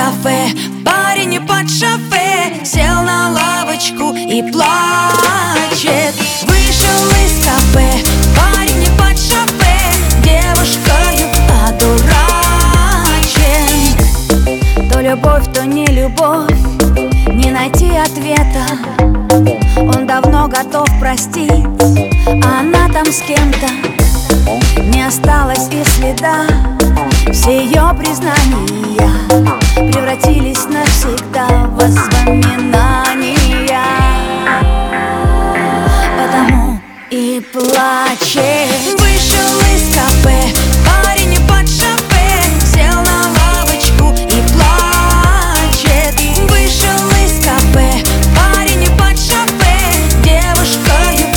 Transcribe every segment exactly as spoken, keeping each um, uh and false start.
кафе, парень под шофе сел на лавочку и плачет. Вышел из кафе, парень под шофе девушкою одурачен. То любовь, то не любовь, не найти ответа. Он давно готов простить, а она там с кем-то. Не осталось и следа. Все ее признания превратились навсегда в воспоминания. Потому и плачет. Вышел из кафе, парень под шофе сел на лавочку и плачет. Вышел из кафе, парень под шофе девушкою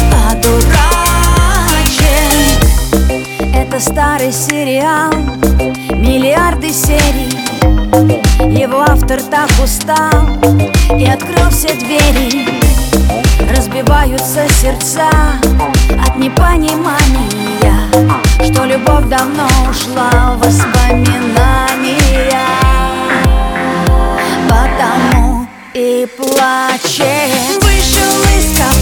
одурачен. Это старый сериал, миллиарды серий. Его автор так устал и открыл все двери. Разбиваются сердца от непонимания, что любовь давно ушла в воспоминания. Потому и плачет. Вышел из кафе,